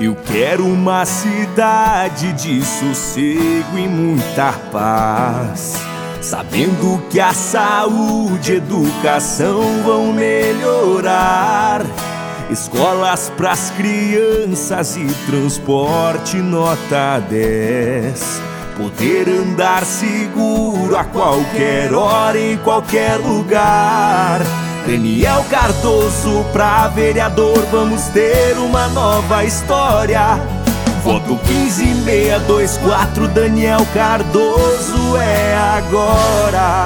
Eu quero uma cidade de sossego e muita paz, sabendo que a saúde e educação vão melhorar, escolas pras crianças e transporte nota 10, poder andar seguro a qualquer hora, em qualquer lugar. Daniel Cardoso pra vereador, vamos ter uma nova história. Voto 15624, Daniel Cardoso é agora.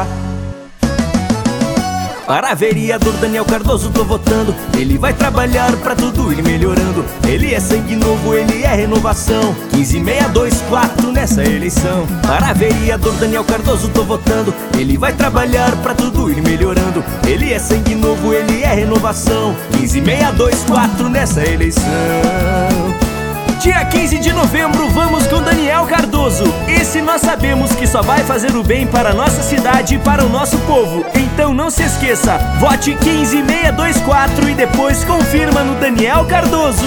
Para vereador Daniel Cardoso tô votando, ele vai trabalhar pra tudo ir melhorando. Ele é sangue novo, ele é renovação, 15624 nessa eleição. Para vereador Daniel Cardoso tô votando, ele vai trabalhar pra tudo ir melhorando. Ele é sangue novo, ele é renovação, 15624 nessa eleição. Dia 15 de novembro, vamos com Daniel Cardoso. Esse nós sabemos que só vai fazer o bem para a nossa cidade e para o nosso povo. Então não se esqueça, vote 15624 e depois confirma no Daniel Cardoso.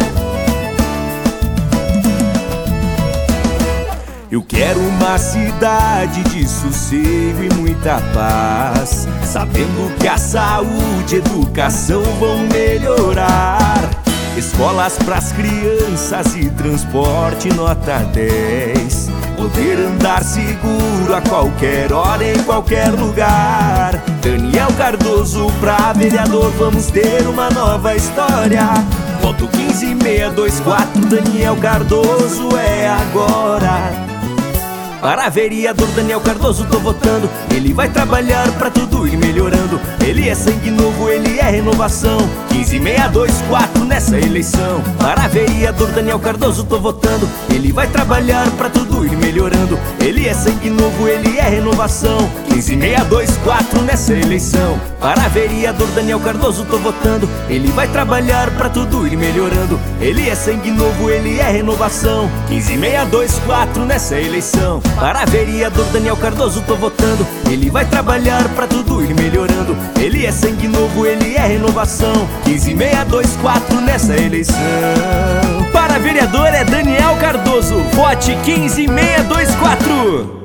Eu quero uma cidade de sossego e muita paz, sabendo que a saúde e educação vão melhorar, escolas pras crianças e transporte nota 10, poder andar seguro a qualquer hora, em qualquer lugar. Daniel Cardoso pra vereador, vamos ter uma nova história. Voto 15624, Daniel Cardoso é agora. Para vereador Daniel Cardoso tô votando, ele vai trabalhar pra tudo ir melhorando. Ele é sangue novo, ele é renovação, 15624 nessa eleição. Para vereador Daniel Cardoso tô votando, ele vai trabalhar pra tudo ir melhorando. Ele é sangue novo, ele é renovação, 15624 nessa eleição. Para vereador Daniel Cardoso tô votando, ele vai trabalhar pra tudo ir melhorando. Ele é sangue novo, ele é renovação, 15624 nessa eleição. Para vereador Daniel Cardoso tô votando, ele vai trabalhar pra tudo ir melhorando. Ele é sangue novo, ele é renovação, 15624 nessa eleição. Para vereador é Daniel Cardoso, vote 15624.